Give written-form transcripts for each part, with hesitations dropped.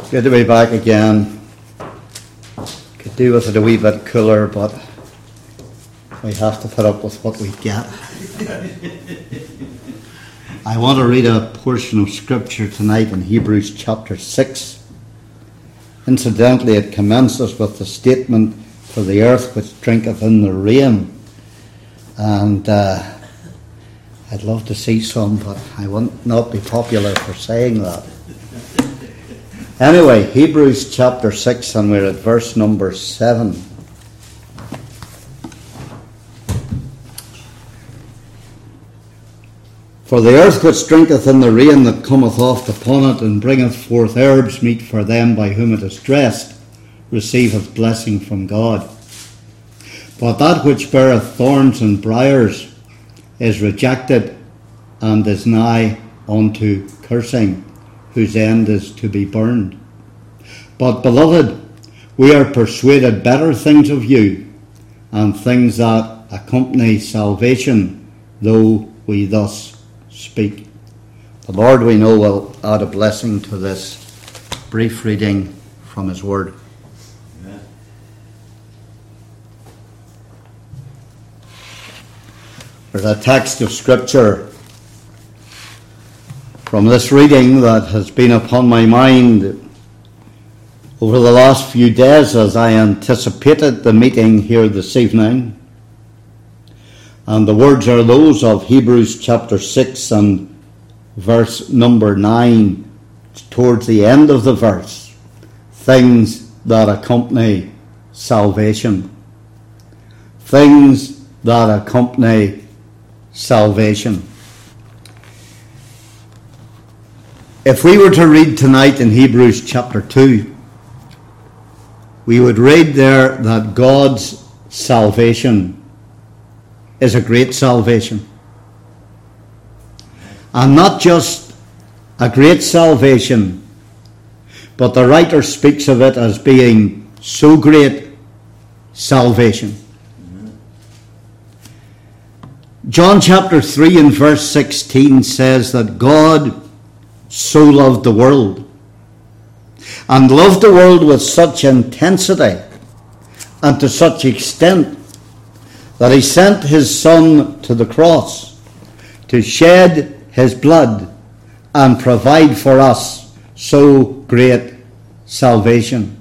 Good to be back again. Could do with it a wee bit cooler, but we have to put up with what we get. I want to read a portion of Scripture tonight in Hebrews chapter 6. Incidentally, it commences with the statement, "For the earth which drinketh in the rain." And I'd love to see some, but I will not be popular for saying that. Anyway, Hebrews chapter 6, and we're at verse number 7. "For the earth which drinketh in the rain that cometh oft upon it, and bringeth forth herbs meet for them by whom it is dressed, receiveth blessing from God. But that which beareth thorns and briars is rejected, and is nigh unto cursing, whose end is to be burned. But, beloved, we are persuaded better things of you, and things that accompany salvation, though we thus speak." The Lord, we know, will add a blessing to this brief reading from His Word. Amen. There's a text of Scripture from this reading that has been upon my mind over the last few days as I anticipated the meeting here this evening. And the words are those of Hebrews chapter 6 and verse number 9, towards the end of the verse. Things that accompany salvation. Things that accompany salvation. If we were to read tonight in Hebrews chapter 2, we would read there that God's salvation is a great salvation. And not just a great salvation, but the writer speaks of it as being so great salvation. John chapter 3 and verse 16 says that God so loved the world, and loved the world with such intensity and to such extent that He sent His Son to the cross to shed His blood and provide for us so great salvation.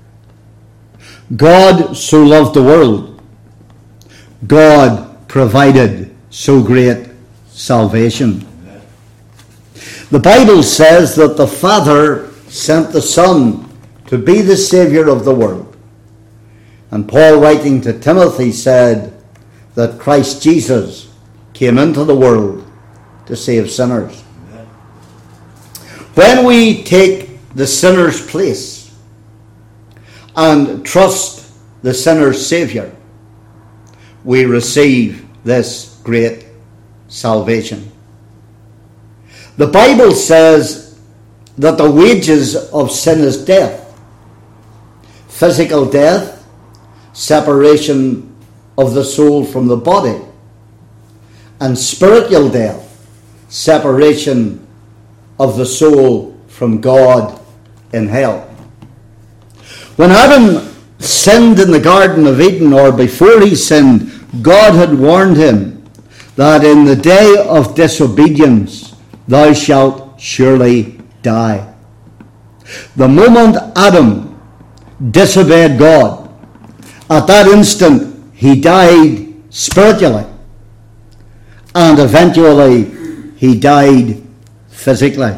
God so loved the world. God provided so great salvation. The Bible says that the Father sent the Son to be the Saviour of the world. And Paul, writing to Timothy, said that Christ Jesus came into the world to save sinners. Amen. When we take the sinner's place and trust the sinner's Saviour, we receive this great salvation. The Bible says that the wages of sin is death. Physical death, separation of the soul from the body, and spiritual death, separation of the soul from God in hell. When Adam sinned in the Garden of Eden, or before he sinned, God had warned him that in the day of disobedience thou shalt surely die. The moment Adam disobeyed God, at that instant he died spiritually, and eventually he died physically.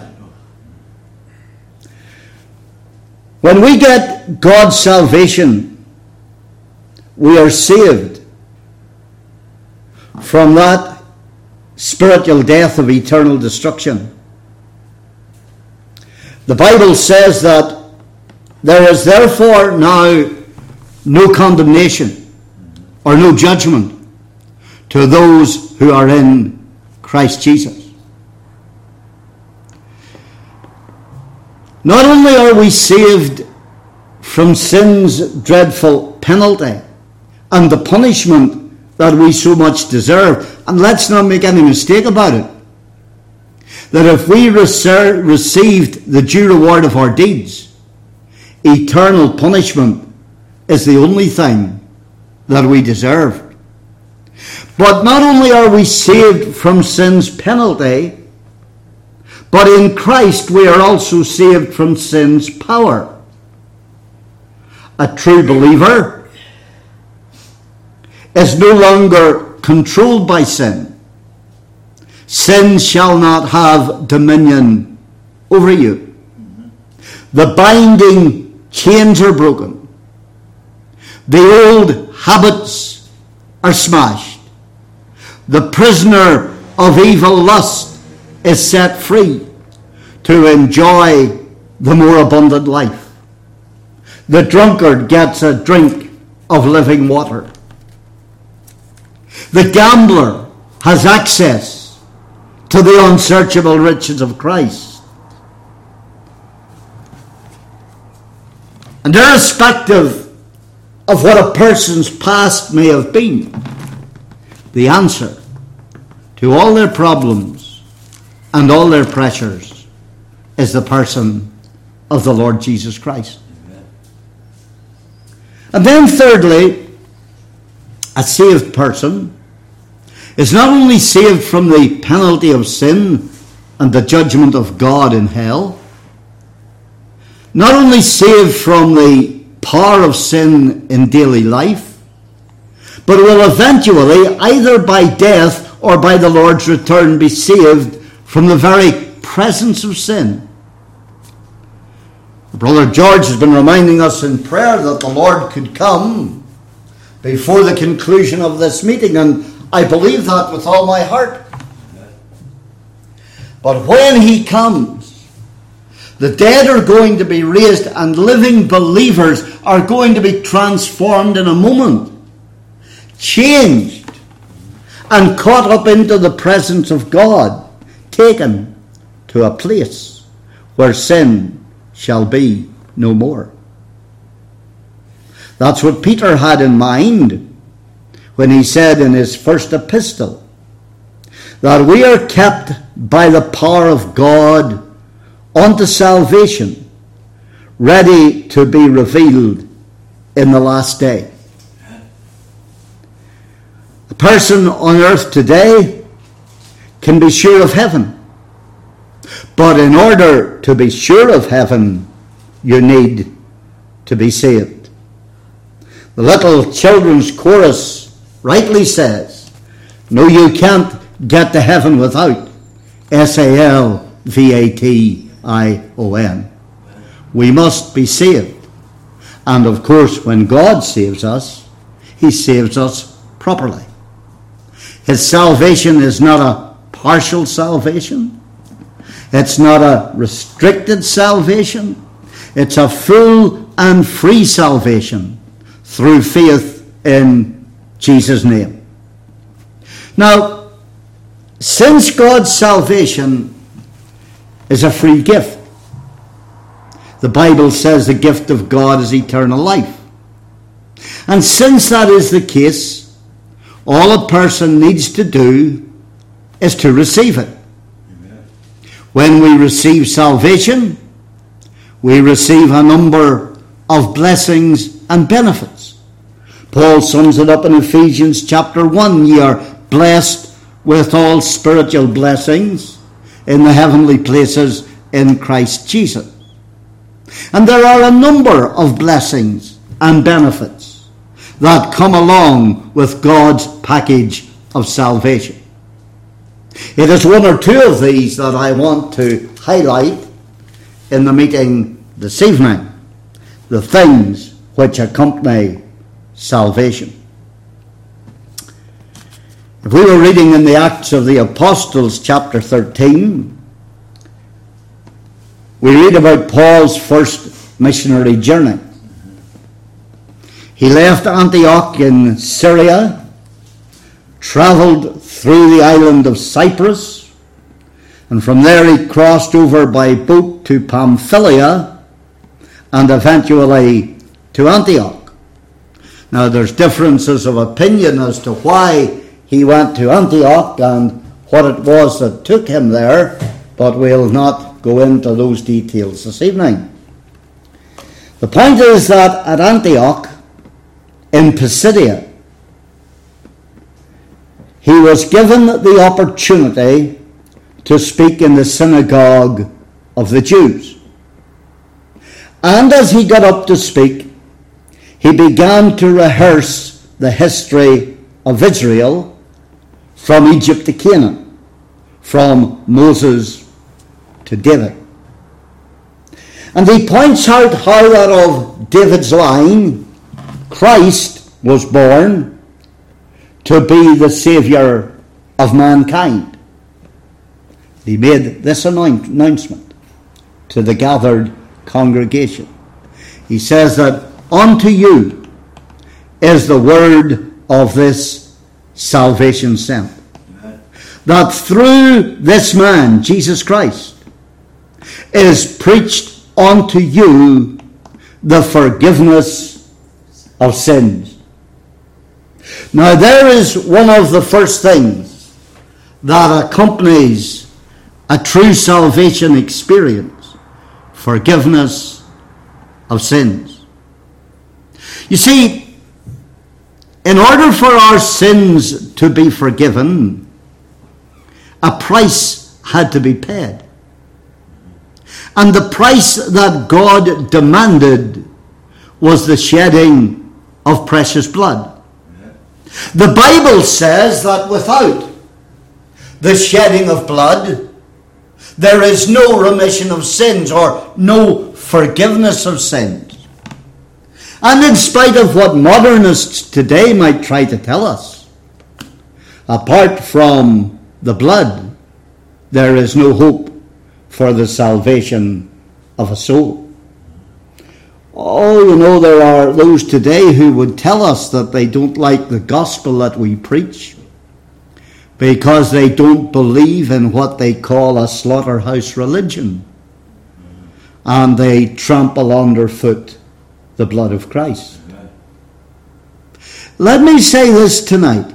When we get God's salvation, we are saved from that spiritual death of eternal destruction. The Bible says that there is therefore now no condemnation or no judgment to those who are in Christ Jesus. Not only are we saved from sin's dreadful penalty and the punishment that we so much deserve, and let's not make any mistake about it, that if we received the due reward of our deeds, eternal punishment is the only thing that we deserve. But not only are we saved from sin's penalty, but in Christ we are also saved from sin's power. A true believer is no longer controlled by sin. Sin shall not have dominion over you. The binding chains are broken. The old habits are smashed. The prisoner of evil lust is set free to enjoy the more abundant life. The drunkard gets a drink of living water. The gambler has access to the unsearchable riches of Christ. And irrespective of what a person's past may have been, the answer to all their problems and all their pressures is the person of the Lord Jesus Christ. Amen. And then thirdly, a saved person is not only saved from the penalty of sin and the judgment of God in hell, not only saved from the power of sin in daily life, but will eventually, either by death or by the Lord's return, be saved from the very presence of sin. Brother George has been reminding us in prayer that the Lord could come before the conclusion of this meeting, and I believe that with all my heart. But when he comes, the dead are going to be raised and living believers are going to be transformed in a moment, changed, and caught up into the presence of God, taken to a place where sin shall be no more. That's what Peter had in mind when he said in his first epistle that we are kept by the power of God unto salvation, ready to be revealed in the last day. A person on earth today can be sure of heaven. But in order to be sure of heaven, you need to be saved. The little children's chorus rightly says, no, you can't get to heaven without salvation. We must be saved. And of course, when God saves us, he saves us properly. His salvation is not a partial salvation. It's not a restricted salvation. It's a full and free salvation through faith in Jesus' name. Now, since God's salvation is a free gift, the Bible says the gift of God is eternal life. And since that is the case, all a person needs to do is to receive it. When we receive salvation, we receive a number of blessings and benefits. Paul sums it up in Ephesians chapter 1. Ye are blessed with all spiritual blessings in the heavenly places in Christ Jesus. And there are a number of blessings and benefits that come along with God's package of salvation. It is one or two of these that I want to highlight in the meeting this evening, the things which accompany salvation. If we were reading in the Acts of the Apostles, chapter 13, we read about Paul's first missionary journey. He left Antioch in Syria, travelled through the island of Cyprus, and from there he crossed over by boat to Pamphylia and eventually to Antioch. Now there's differences of opinion as to why he went to Antioch and what it was that took him there, but we'll not go into those details this evening. The point is that at Antioch, in Pisidia, he was given the opportunity to speak in the synagogue of the Jews. And as he got up to speak, he began to rehearse the history of Israel from Egypt to Canaan, from Moses to David. And he points out how that of David's line, Christ was born to be the Saviour of mankind. He made this announcement to the gathered congregation. He says that unto you is the word of this salvation sent. That through this man, Jesus Christ, is preached unto you the forgiveness of sins. Now there is one of the first things that accompanies a true salvation experience: forgiveness of sins. You see, in order for our sins to be forgiven, a price had to be paid. And the price that God demanded was the shedding of precious blood. The Bible says that without the shedding of blood, there is no remission of sins or no forgiveness of sins. And in spite of what modernists today might try to tell us, apart from the blood, there is no hope for the salvation of a soul. Oh, you know, there are those today who would tell us that they don't like the gospel that we preach because they don't believe in what they call a slaughterhouse religion, and they trample underfoot the blood of Christ. Let me say this tonight,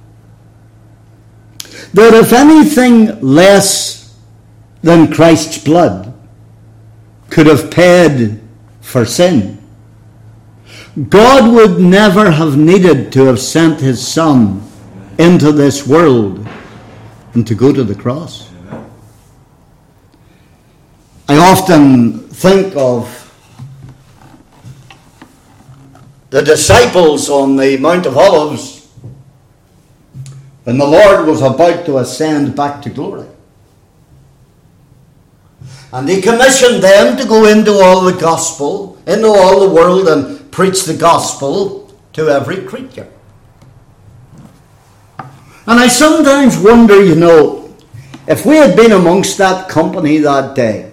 that if anything less than Christ's blood could have paid for sin, God would never have needed to have sent his Son into this world and to go to the cross. I often think of the disciples on the Mount of Olives when the Lord was about to ascend back to glory. And he commissioned them to go into all the gospel, into all the world, and preach the gospel to every creature. And I sometimes wonder, you know, if we had been amongst that company that day,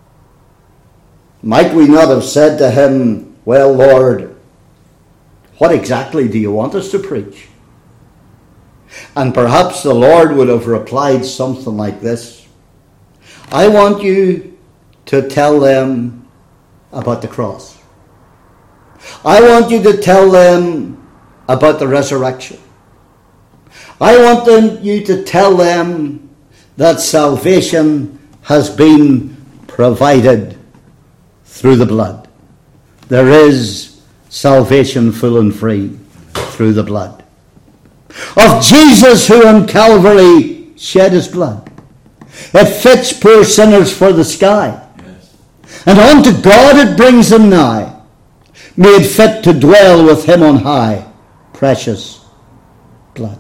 might we not have said to him, well, Lord, what exactly do you want us to preach? And perhaps the Lord would have replied something like this: I want you to tell them about the cross. I want you to tell them about the resurrection. I want you to tell them that salvation has been provided through the blood. There is salvation full and free through the blood of Jesus, who on Calvary shed his blood. It fits poor sinners for the sky. Yes. And unto God it brings them nigh, made fit to dwell with him on high. Precious blood.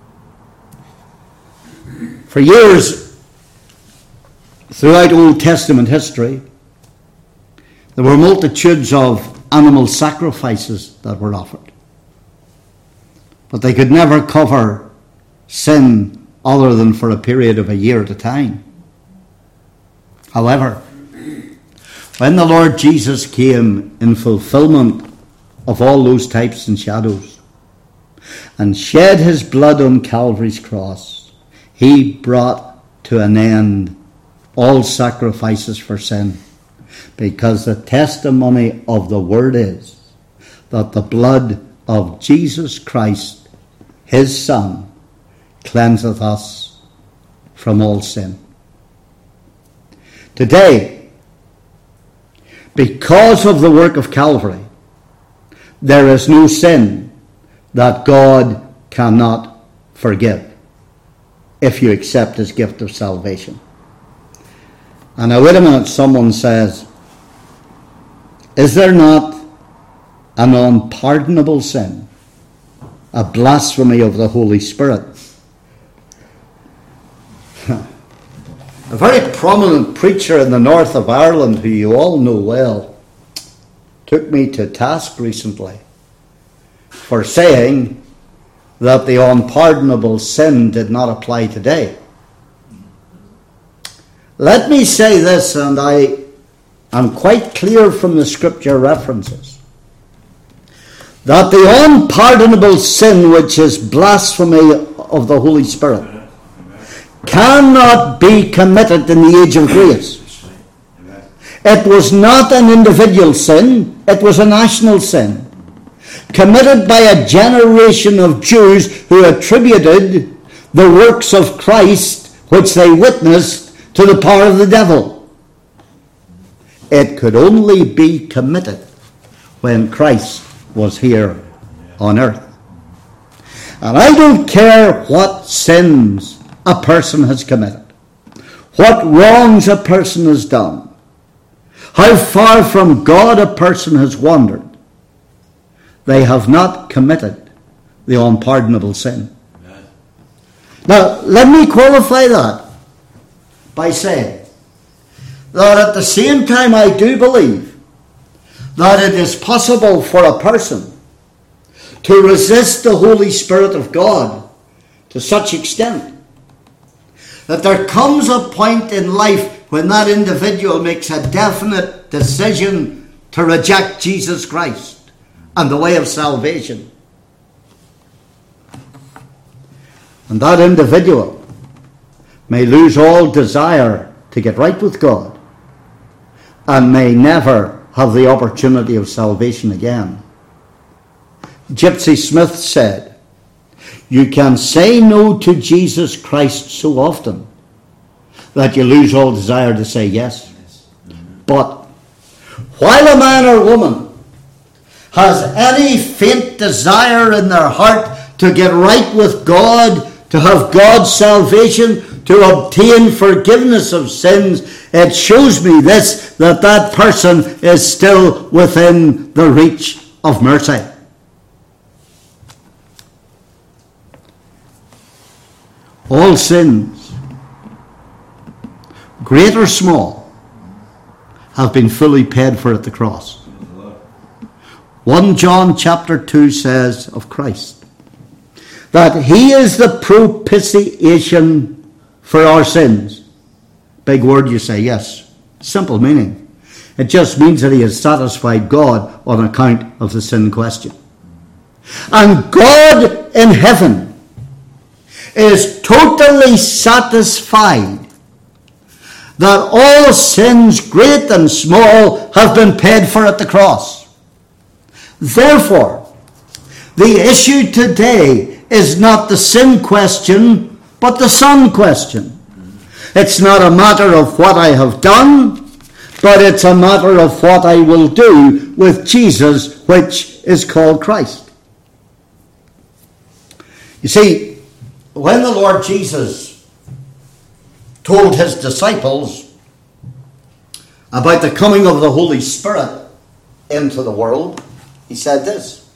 For years, throughout Old Testament history, there were multitudes of animal sacrifices that were offered. But they could never cover sin other than for a period of a year at a time. However, when the Lord Jesus came in fulfillment of all those types and shadows and shed his blood on Calvary's cross, he brought to an end all sacrifices for sin, because the testimony of the word is that the blood of Jesus Christ, his Son, cleanseth us from all sin. Today, Because of the work of Calvary, there is no sin that God cannot forgive if you accept his gift of salvation. And now wait a minute, someone says, is there not an unpardonable sin, a blasphemy of the Holy Spirit? A very prominent preacher in the north of Ireland, who you all know well, took me to task recently for saying that the unpardonable sin did not apply today. Let me say this, and I am quite clear from the scripture references, that the unpardonable sin, which is blasphemy of the Holy Spirit, cannot be committed in the age of grace. It was not an individual sin, it was a national sin, committed by a generation of Jews who attributed the works of Christ, which they witnessed, to the power of the devil. It could only be committed when Christ was here on earth. And I don't care what sins a person has committed, what wrongs a person has done, how far from God a person has wandered. They have not committed the unpardonable sin. Amen. Now, let me qualify that by saying that at the same time I do believe that it is possible for a person to resist the Holy Spirit of God to such extent that there comes a point in life when that individual makes a definite decision to reject Jesus Christ and the way of salvation. And that individual may lose all desire to get right with God and may never have the opportunity of salvation again. Gypsy Smith said, you can say no to Jesus Christ so often that you lose all desire to say yes. But while a man or woman has any faint desire in their heart to get right with God, to have God's salvation, to obtain forgiveness of sins, it shows me this, that that person is still within the reach of mercy. All sins, great or small, have been fully paid for at the cross. 1 John chapter 2 says of Christ that he is the propitiation for our sins. Big word, you say, yes. Simple meaning. It just means that he has satisfied God on account of the sin question. And God in heaven is totally satisfied that all sins, great and small, have been paid for at the cross. Therefore, the issue today is not the sin question, but the son question. It's not a matter of what I have done, but it's a matter of what I will do with Jesus, which is called Christ. You see, when the Lord Jesus told his disciples about the coming of the Holy Spirit into the world, he said this: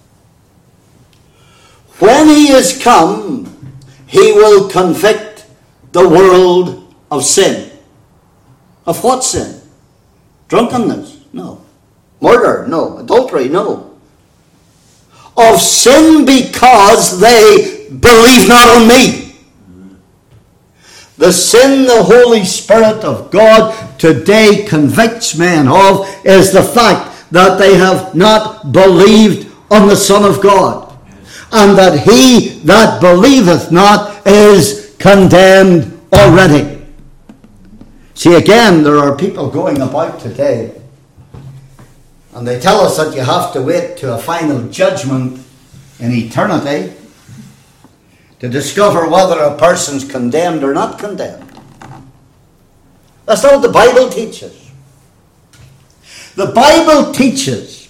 when he is come, he will convict the world of sin. Of what sin? Drunkenness? No. Murder? No. Adultery? No. Of sin because they believe not on me. The sin the Holy Spirit of God today convicts men of is the fact that they have not believed on the Son of God, and that he that believeth not is condemned already. See, again, there are people going about today, and they tell us that you have to wait to a final judgment in eternity to discover whether a person's condemned or not condemned. That's not what the Bible teaches. The Bible teaches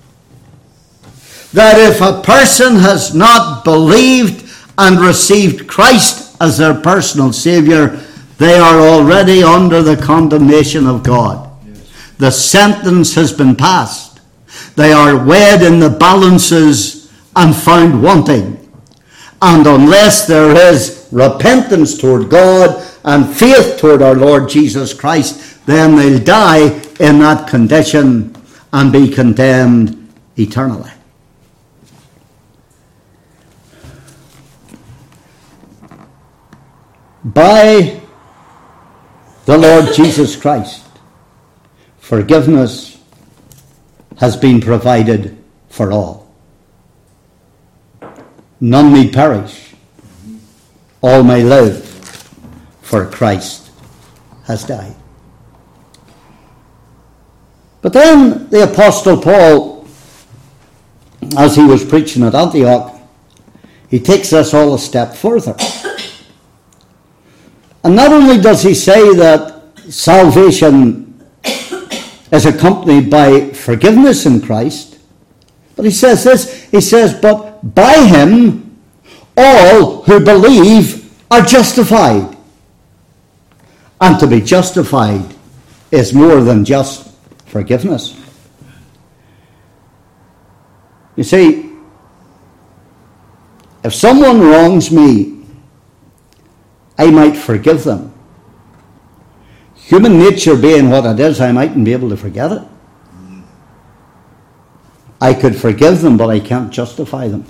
that if a person has not believed and received Christ as their personal Saviour, they are already under the condemnation of God. Yes. The sentence has been passed. They are weighed in the balances and found wanting. And unless there is repentance toward God and faith toward our Lord Jesus Christ, then they'll die in that condition and be condemned eternally. By the Lord Jesus Christ, forgiveness has been provided for all. None may perish, all may live, for Christ has died. But then the Apostle Paul, as he was preaching at Antioch, he takes this all a step further. And not only does he say that salvation is accompanied by forgiveness in Christ, but he says this, he says, but by him all who believe are justified. And to be justified is more than just forgiveness. You see, if someone wrongs me, I might forgive them. Human nature being what it is, I mightn't be able to forget it. I could forgive them, but I can't justify them.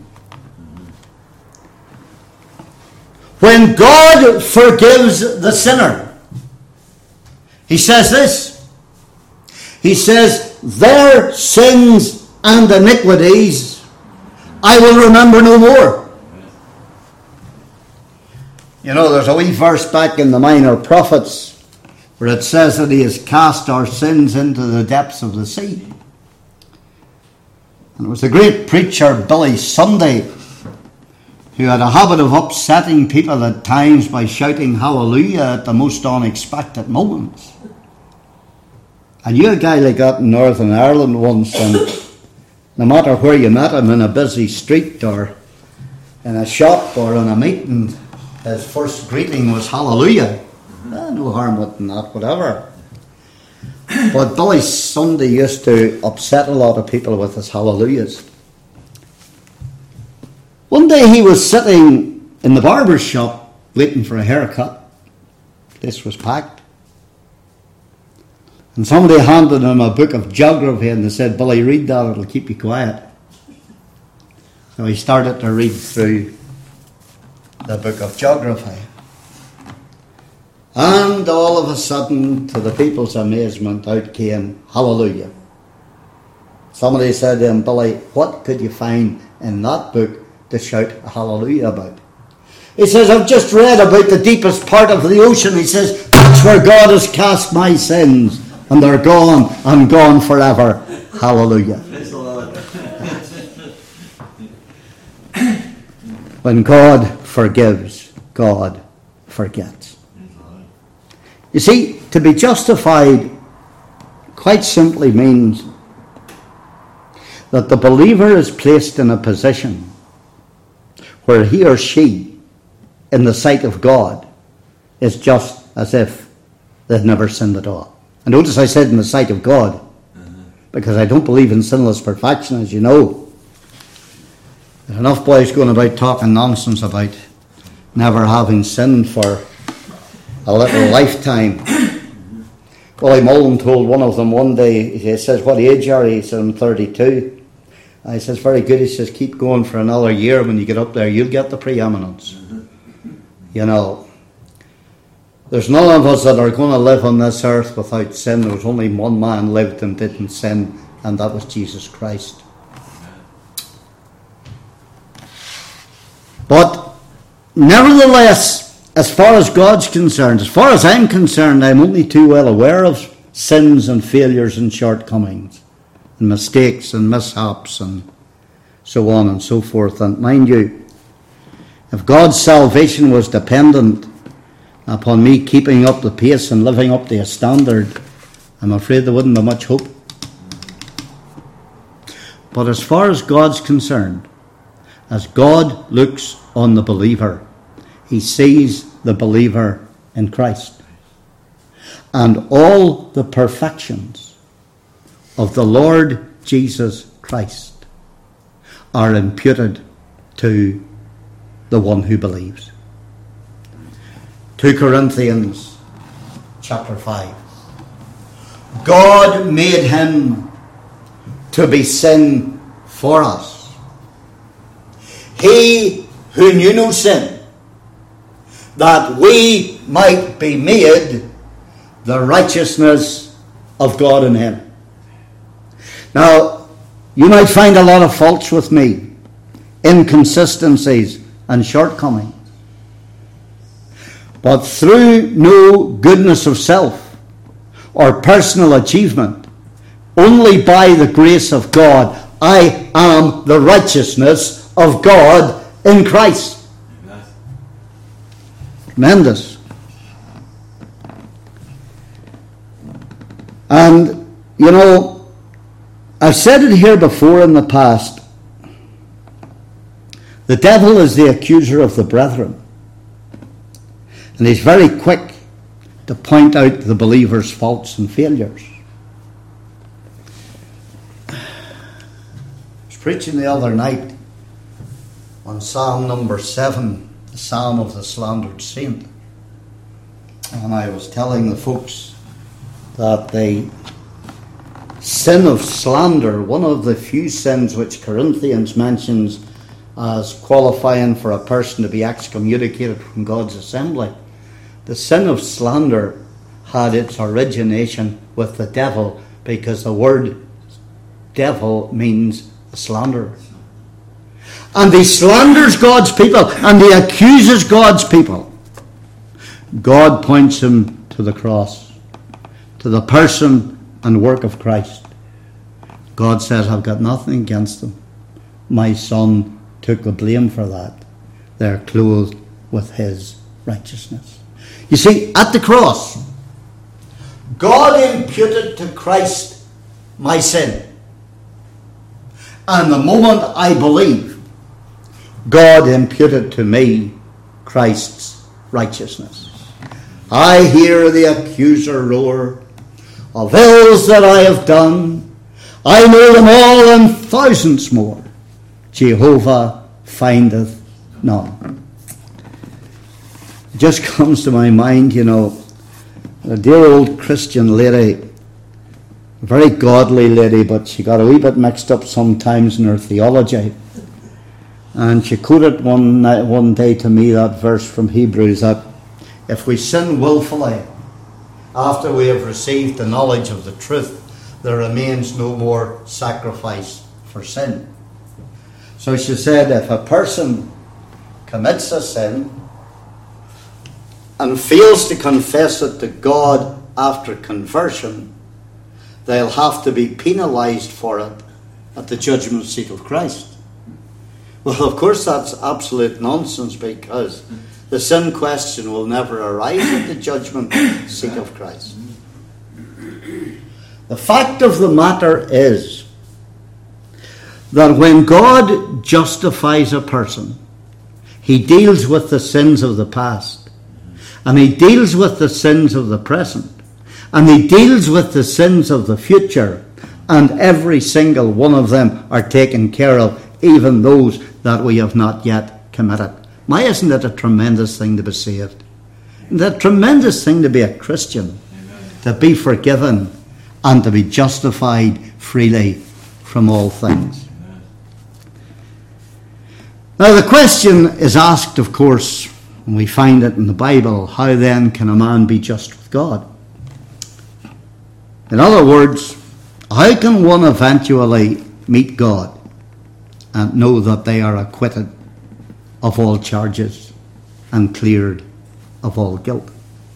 When God forgives the sinner, he says this. He says, their sins and iniquities I will remember no more. You know, there's a wee verse back in the Minor Prophets where it says that he has cast our sins into the depths of the sea. And it was the great preacher Billy Sunday who had a habit of upsetting people at times by shouting hallelujah at the most unexpected moments. I knew a guy like that in Northern Ireland once, and no matter where you met him, in a busy street or in a shop or in a meeting, his first greeting was hallelujah. No harm with that, whatever. But Billy Sunday used to upset a lot of people with his hallelujahs. One day he was sitting in the barber's shop waiting for a haircut. This was packed. And somebody handed him a book of geography and they said, Billy, read that, it'll keep you quiet. So he started to read through the book of geography. And all of a sudden, to the people's amazement, out came hallelujah. Somebody said to him, Billy, what could you find in that book to shout hallelujah about? He says, I've just read about the deepest part of the ocean. He says, that's where God has cast my sins, and they're gone and gone forever. Hallelujah. When God forgives, God forgets. You see, to be justified quite simply means that the believer is placed in a position where he or she, in the sight of God, is just as if they've never sinned at all. And notice I said in the sight of God, because I don't believe in sinless perfection, as you know. There's enough boys going about talking nonsense about never having sinned for a little lifetime. Willie Mullen told one of them one day, he says, what age are you? He said, I'm 32. I says, very good. He says, keep going for another year. When you get up there, you'll get the preeminence. You know, there's none of us that are going to live on this earth without sin. There was only one man lived and didn't sin, and that was Jesus Christ. But nevertheless, as far as God's concerned, as far as I'm concerned, I'm only too well aware of sins and failures and shortcomings and mistakes and mishaps and so on and so forth. And mind you, if God's salvation was dependent upon me keeping up the pace and living up to a standard, I'm afraid there wouldn't be much hope. But as far as God's concerned, as God looks on the believer, he sees the believer in Christ. And all the perfections of the Lord Jesus Christ are imputed to the one who believes. 2 Corinthians chapter 5. God made him to be sin for us. He who knew no sin, that we might be made the righteousness of God in him. Now, you might find a lot of faults with me, inconsistencies and shortcomings. But through no goodness of self or personal achievement, only by the grace of God, I am the righteousness of God in Christ. Amen. Tremendous. And, you know, I've said it here before in the past. The devil is the accuser of the brethren. And he's very quick to point out the believer's faults and failures. I was preaching the other night on Psalm number 7, the Psalm of the Slandered Saint. And I was telling the folks that the sin of slander, one of the few sins which Corinthians mentions as qualifying for a person to be excommunicated from God's assembly, the sin of slander had its origination with the devil, because the word devil means a slanderer. And he slanders God's people, and he accuses God's people. God points him to the cross, to the person and work of Christ. God says, I've got nothing against them. My son took the blame for that. They're clothed with his righteousness. You see, at the cross, God imputed to Christ my sin. And the moment I believe, God imputed to me Christ's righteousness. I hear the accuser roar of ills that I have done. I know them all and thousands more. Jehovah findeth none. It just comes to my mind, you know, a dear old Christian lady, a very godly lady, but she got a wee bit mixed up sometimes in her theology. And she quoted one day to me that verse from Hebrews, that if we sin willfully after we have received the knowledge of the truth, there remains no more sacrifice for sin. So she said, if a person commits a sin and fails to confess it to God after conversion, they'll have to be penalized for it at the judgment seat of Christ. Well, of course, that's absolute nonsense, because the sin question will never arise at the judgment seat of Christ. The fact of the matter is that when God justifies a person, he deals with the sins of the past, and he deals with the sins of the present, and he deals with the sins of the future, and every single one of them are taken care of, even those that we have not yet committed. Why isn't it a tremendous thing to be saved? It's a tremendous thing to be a Christian, to be forgiven and to be justified freely from all things. Now the question is asked, of course, and we find it in the Bible, how then can a man be just with God? In other words, how can one eventually meet God and know that they are acquitted of all charges and cleared of all guilt?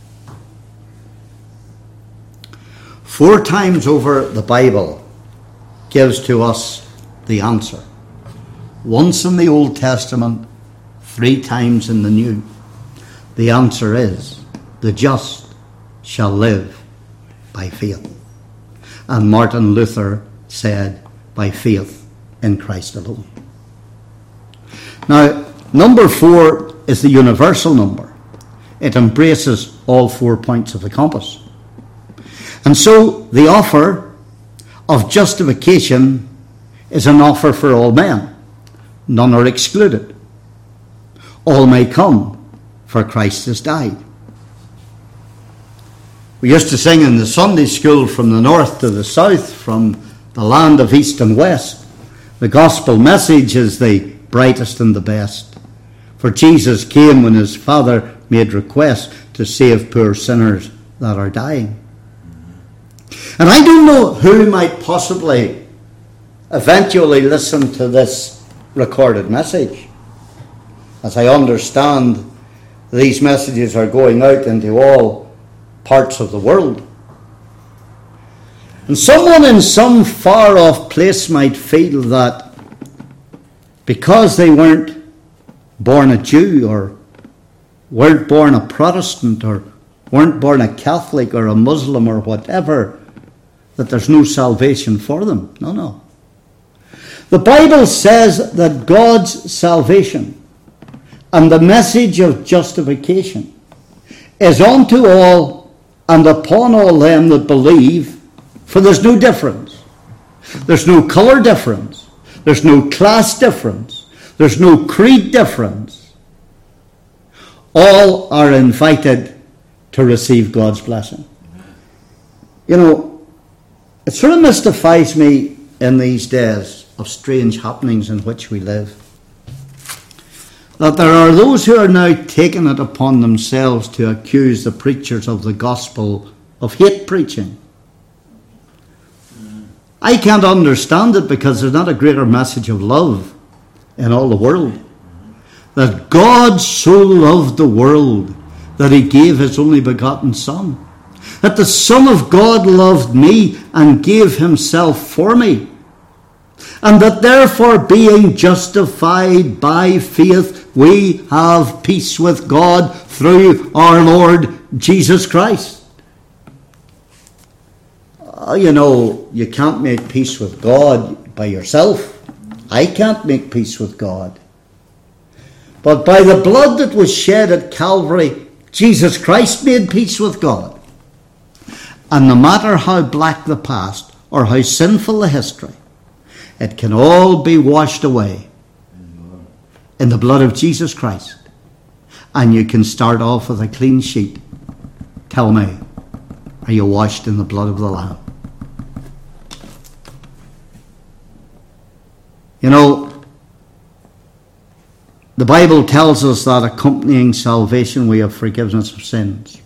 4 times over the Bible gives to us the answer. Once in the Old Testament, 3 times in the New. The answer is, the just shall live by faith. And Martin Luther said, by faith in Christ alone. Now, number 4 is the universal number. It embraces all 4 points of the compass. And so the offer of justification is an offer for all men. None are excluded. All may come, for Christ has died. We used to sing in the Sunday school, from the north to the south, from the land of east and west. The gospel message is the brightest and the best. For Jesus came when his Father made request to save poor sinners that are dying. And I don't know who might possibly eventually listen to this recorded message. As I understand, these messages are going out into all parts of the world. And someone in some far-off place might feel that because they weren't born a Jew, or weren't born a Protestant, or weren't born a Catholic or a Muslim or whatever, that there's no salvation for them. No. The Bible says that God's salvation and the message of justification is unto all and upon all them that believe, for there's no difference. There's no colour difference. There's no class difference. There's no creed difference. All are invited to receive God's blessing. You know, it sort of mystifies me in these days of strange happenings in which we live, that there are those who are now taking it upon themselves to accuse the preachers of the gospel of hate preaching. I can't understand it, because there's not a greater message of love in all the world. That God so loved the world that he gave his only begotten Son. That the Son of God loved me and gave himself for me. And that therefore, being justified by faith, we have peace with God through our Lord Jesus Christ. You know, you can't make peace with God by yourself. I can't make peace with God. But by the blood that was shed at Calvary, Jesus Christ made peace with God. And no matter how black the past or how sinful the history, it can all be washed away in the blood of Jesus Christ. And you can start off with a clean sheet. Tell me, are you washed in the blood of the Lamb? You know, the Bible tells us that accompanying salvation we have forgiveness of sins.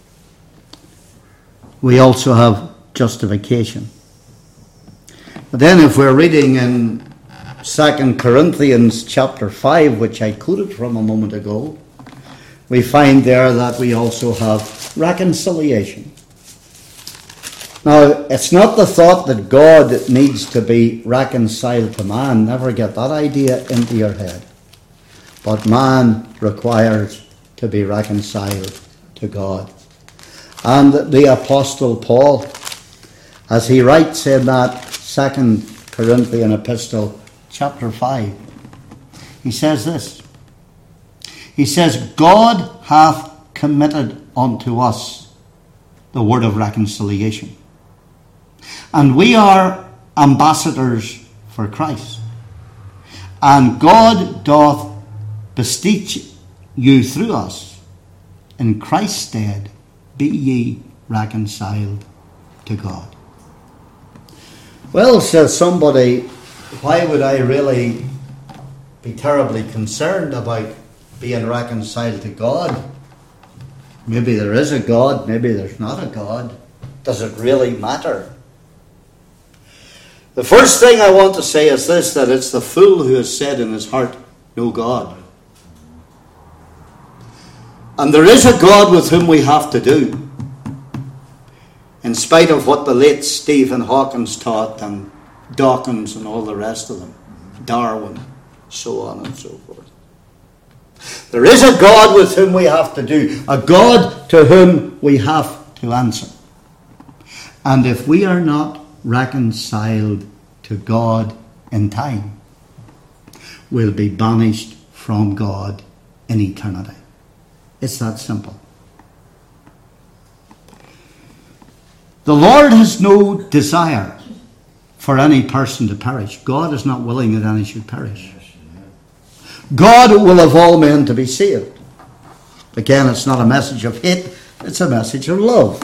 We also have justification. But then if we're reading in 2 Corinthians chapter 5, which I quoted from a moment ago, we find there that we also have reconciliation. Now, it's not the thought that God needs to be reconciled to man. Never get that idea into your head. But man requires to be reconciled to God. And the Apostle Paul, as he writes in that 2 Corinthian epistle, chapter 5, he says this. He says, God hath committed unto us the word of reconciliation. And we are ambassadors for Christ. And God doth beseech you through us, in Christ's stead, be ye reconciled to God. Well, says somebody, why would I really be terribly concerned about being reconciled to God? Maybe there is a God, maybe there's not a God. Does it really matter? The first thing I want to say is this, that it's the fool who has said in his heart, no God. And there is a God with whom we have to do. In spite of what the late Stephen Hawkins taught, and Dawkins and all the rest of them, Darwin, so on and so forth. There is a God with whom we have to do, a God to whom we have to answer. And if we are not reconciled to God in time will be banished from God in eternity. It's that simple. The Lord has no desire for any person to perish. God is not willing that any should perish. God will have all men to be saved. Again, it's not a message of hate, it's a message of love.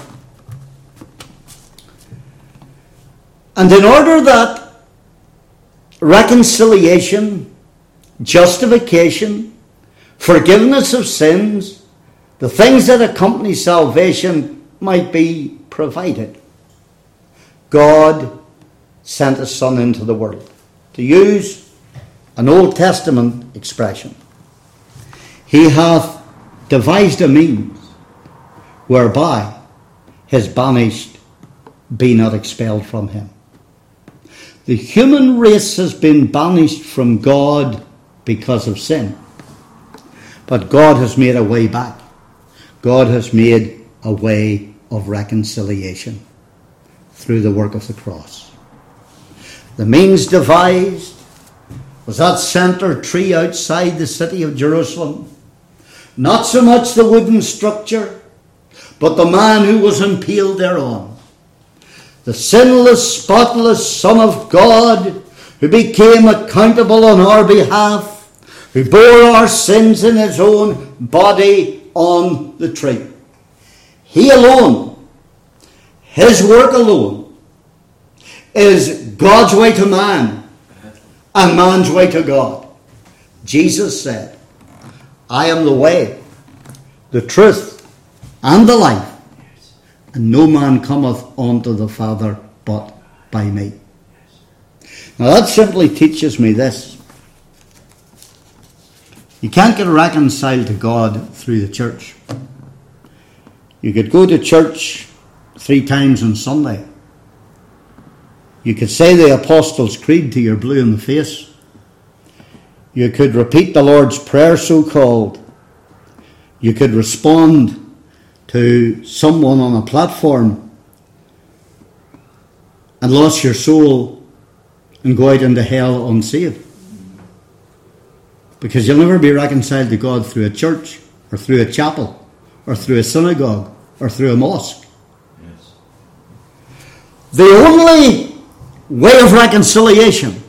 And in order that reconciliation, justification, forgiveness of sins, the things that accompany salvation might be provided, God sent His Son into the world. To use an Old Testament expression, He hath devised a means whereby His banished be not expelled from Him. The human race has been banished from God because of sin. But God has made a way back. God has made a way of reconciliation through the work of the cross. The means devised was that centre tree outside the city of Jerusalem. Not so much the wooden structure, but the man who was impaled thereon. The sinless, spotless Son of God, who became accountable on our behalf, who bore our sins in His own body on the tree. He alone, His work alone, is God's way to man and man's way to God. Jesus said, I am the way, the truth, and the life, and no man cometh unto the Father but by me. Now that simply teaches me this. You can't get reconciled to God through the church. You could go to church 3 times on Sunday. You could say the Apostles' Creed till you're blue in the face. You could repeat the Lord's Prayer, so-called. You could respond to someone on a platform and lost your soul and go out into hell unsaved. Because you'll never be reconciled to God through a church, or through a chapel, or through a synagogue, or through a mosque. Yes. The only way of reconciliation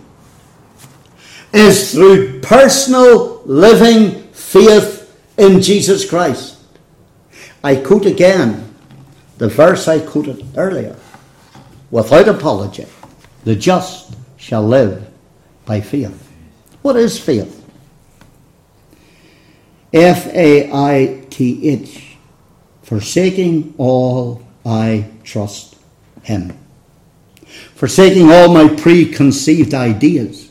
is through personal living faith in Jesus Christ. I quote again the verse I quoted earlier. Without apology, the just shall live by faith. What is faith? Faith, forsaking all, I trust Him. Forsaking all my preconceived ideas.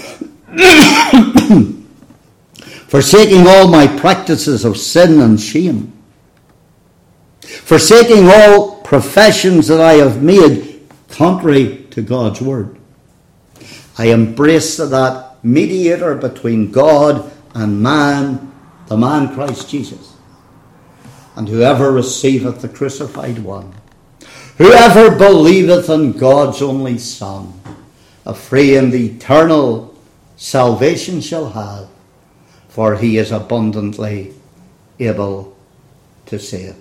Forsaking all my practices of sin and shame. Forsaking all professions that I have made contrary to God's word. I embrace that mediator between God and man, the man Christ Jesus. And whoever receiveth the crucified one, whoever believeth in God's only Son, a free and eternal salvation shall have, for He is abundantly able to save.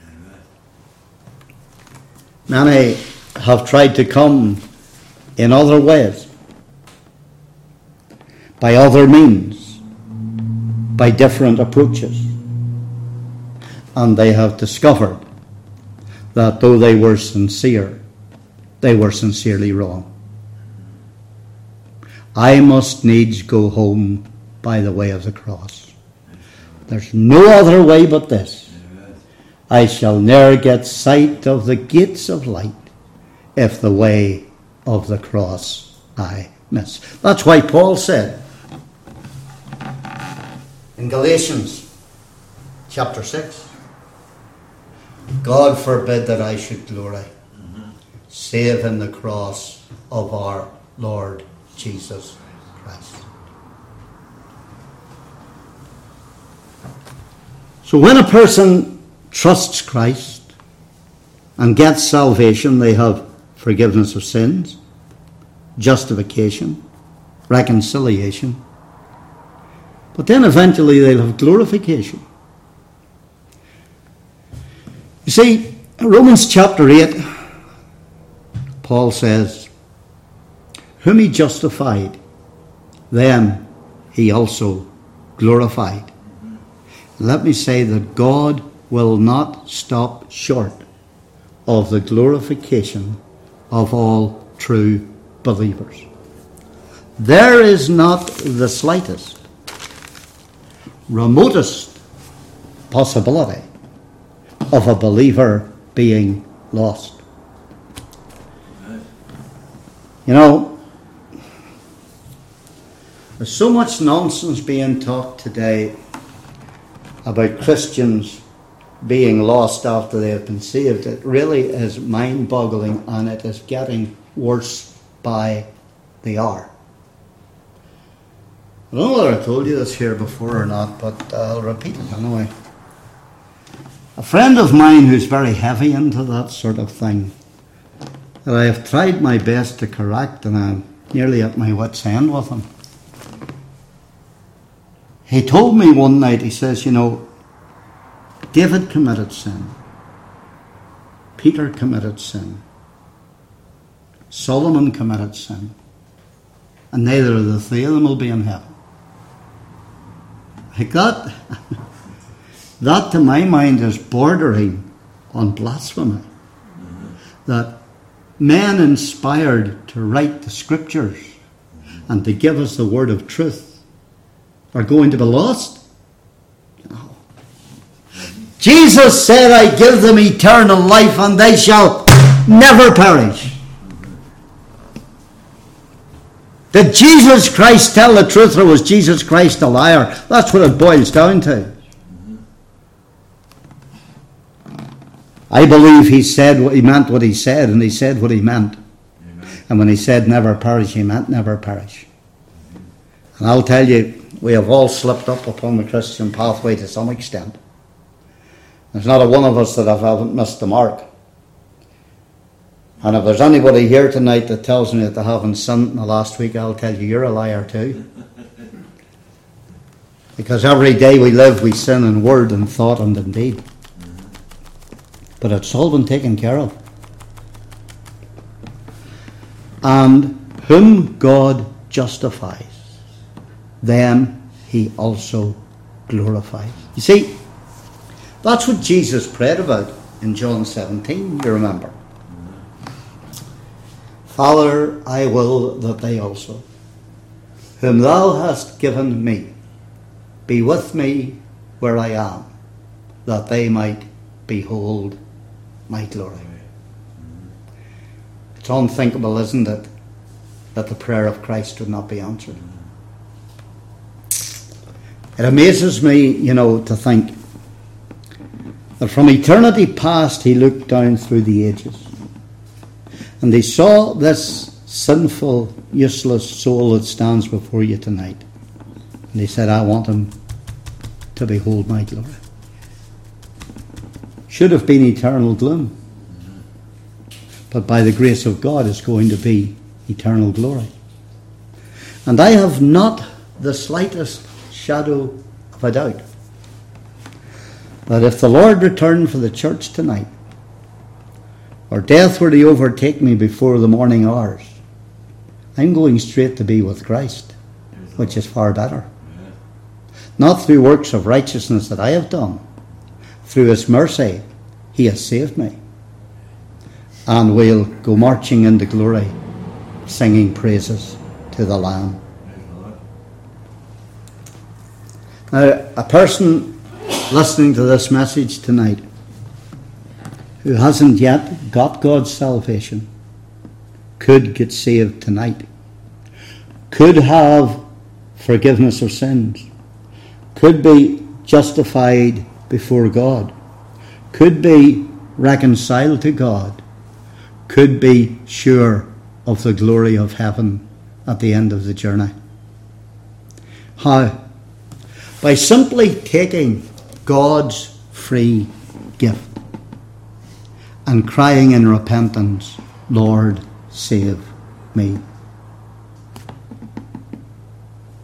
Many have tried to come in other ways, by other means, by different approaches. And they have discovered that though they were sincere, they were sincerely wrong. I must needs go home by the way of the cross. There's no other way but this. I shall ne'er get sight of the gates of light if the way of the cross I miss. That's why Paul said in Galatians chapter 6, God forbid that I should glory, save in the cross of our Lord Jesus Christ. So when a person trusts Christ and gets salvation, they have forgiveness of sins, justification, reconciliation. But then eventually they'll have glorification. You see, Romans chapter 8, Paul says, whom he justified, them he also glorified. Let me say that God will not stop short of the glorification of all true believers. There is not the slightest, remotest possibility of a believer being lost. You know, there's so much nonsense being talked today about Christians being lost after they have been saved. It really is mind-boggling, and it is getting worse by the hour. I don't know whether I told you this here before or not, but I'll repeat it anyway. A friend of mine who's very heavy into that sort of thing, that I have tried my best to correct, and I'm nearly at my wit's end with him. He told me one night, he says, you know, David committed sin. Peter committed sin. Solomon committed sin. And neither of the three of them will be in heaven. Like that, that to my mind is bordering on blasphemy. That men inspired to write the scriptures and to give us the word of truth are going to be lost. No. Jesus said, I give them eternal life and they shall never perish. Did Jesus Christ tell the truth, or was Jesus Christ a liar? That's what it boils down to. I believe he said he meant what he said, and he said what he meant. Amen. And when he said never perish, he meant never perish. And I'll tell you, we have all slipped up upon the Christian pathway to some extent. There's not a one of us that haven't missed the mark. And if there's anybody here tonight that tells me that they haven't sinned in the last week, I'll tell you, you're a liar too. Because every day we live, we sin in word and thought and in deed. But it's all been taken care of. And whom God justifies, them he also glorifies. You see, that's what Jesus prayed about in John 17, you remember. Father, I will that they also, whom thou hast given me, be with me where I am, that they might behold my glory. It's unthinkable, isn't it, that the prayer of Christ would not be answered. It amazes me, you know, to think that from eternity past he looked down through the ages and he saw this sinful, useless soul that stands before you tonight. And he said, I want him to behold my glory. Should have been eternal gloom. But by the grace of God, it's going to be eternal glory. And I have not the slightest shadow of a doubt that if the Lord returned for the church tonight, or death were to overtake me before the morning hours, I'm going straight to be with Christ, which is far better. Not through works of righteousness that I have done. Through his mercy, he has saved me. And we'll go marching into glory, singing praises to the Lamb. Now, a person listening to this message tonight who hasn't yet got God's salvation could get saved tonight, could have forgiveness of sins, could be justified before God, could be reconciled to God, could be sure of the glory of heaven at the end of the journey. How? By simply taking God's free gift and crying in repentance, Lord, save me.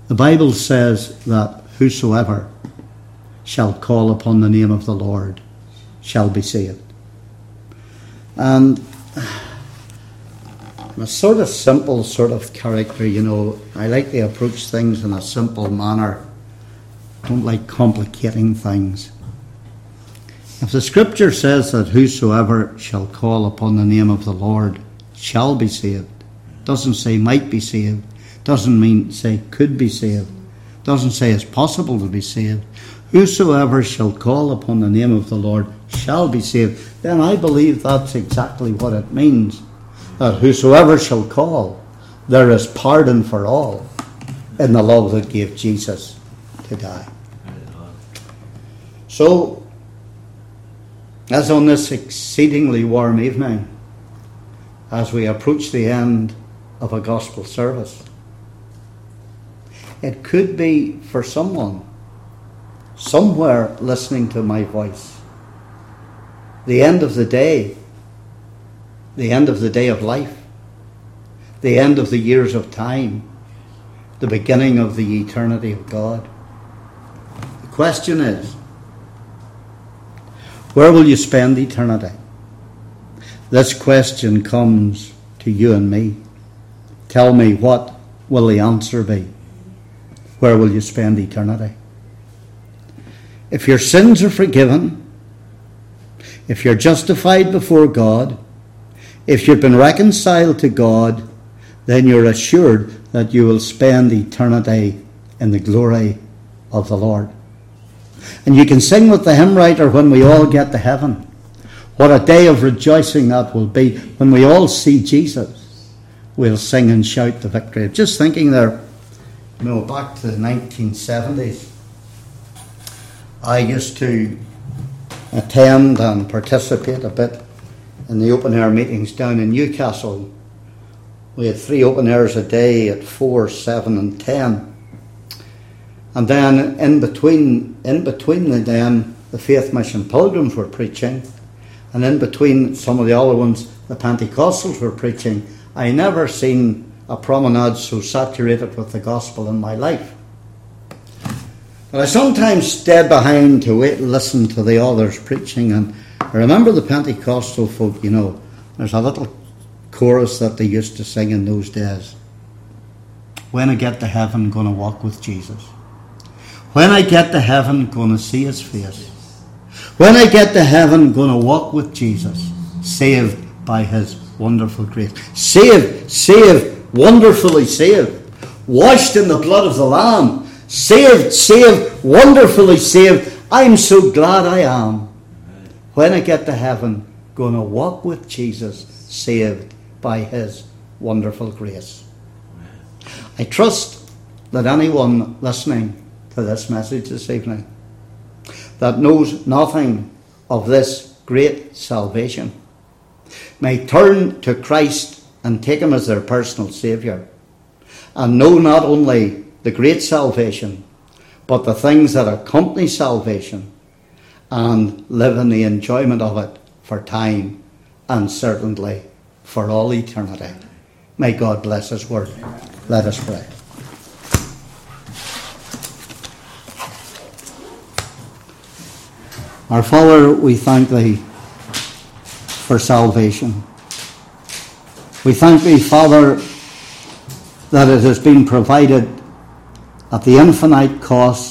The Bible says that whosoever shall call upon the name of the Lord shall be saved. And I'm a sort of simple sort of character, you know. I like to approach things in a simple manner. I don't like complicating things. If the scripture says that whosoever shall call upon the name of the Lord shall be saved, doesn't say might be saved, doesn't mean say could be saved, doesn't say it's possible to be saved. Whosoever shall call upon the name of the Lord shall be saved. Then I believe that's exactly what it means. That whosoever shall call, there is pardon for all in the love that gave Jesus to die. So, as on this exceedingly warm evening, as we approach the end of a gospel service, it could be for someone somewhere listening to my voice, the end of the day of life, the end of the years of time, the beginning of the eternity of God. The question is, where will you spend eternity? This question comes to you and me. Tell me, what will the answer be? Where will you spend eternity? If your sins are forgiven, if you're justified before God, if you've been reconciled to God, then you're assured that you will spend eternity in the glory of the Lord. And you can sing with the hymn writer when we all get to heaven. What a day of rejoicing that will be. When we all see Jesus, we'll sing and shout the victory. Just thinking there, back to the 1970s, I used to attend and participate a bit in the open air meetings down in Newcastle. We had 3 open airs a day at 4, 7 and 10. And then in between them, the Faith Mission Pilgrims were preaching. And in between some of the other ones, the Pentecostals were preaching. I never seen a promenade so saturated with the gospel in my life. But I sometimes stay behind to wait and listen to the others preaching. And I remember the Pentecostal folk, there's a little chorus that they used to sing in those days. When I get to heaven, going to walk with Jesus. When I get to heaven, going to see his face. When I get to heaven, going to walk with Jesus, saved by his wonderful grace. Saved, wonderfully saved. Washed in the blood of the Lamb. Saved, wonderfully saved. I'm so glad I am. When I get to heaven, going to walk with Jesus, saved by his wonderful grace. I trust that anyone listening to this message this evening that knows nothing of this great salvation may turn to Christ and take him as their personal Saviour and know not only the great salvation but the things that accompany salvation and live in the enjoyment of it for time and certainly for all eternity. May God bless his word. Let us pray. Our Father, we thank thee for salvation. We thank thee, Father, that it has been provided at the infinite cost